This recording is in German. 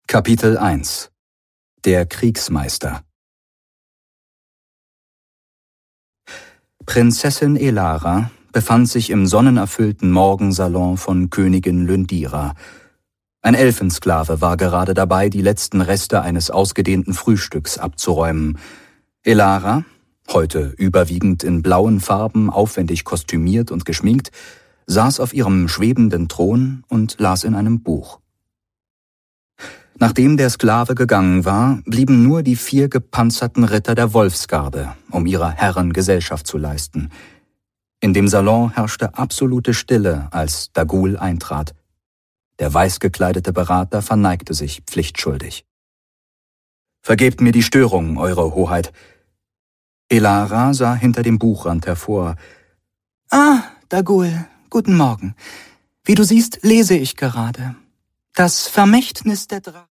Kapitel 1 – Der Kriegsmeister. Prinzessin Elara befand sich im sonnenerfüllten Morgensalon von Königin Lyndira. Ein Elfensklave war gerade dabei, die letzten Reste eines ausgedehnten Frühstücks abzuräumen. Elara, heute überwiegend in blauen Farben, aufwendig kostümiert und geschminkt, saß auf ihrem schwebenden Thron und las in einem Buch. Nachdem der Sklave gegangen war, blieben nur die 4 gepanzerten Ritter der Wolfsgarde, um ihrer Herren Gesellschaft zu leisten. In dem Salon herrschte absolute Stille, als Dagul eintrat. Der weiß gekleidete Berater verneigte sich pflichtschuldig. »Vergebt mir die Störung, Eure Hoheit.« Elara sah hinter dem Buchrand hervor. »Ah, Dagul, guten Morgen. Wie du siehst, lese ich gerade. Das Vermächtnis der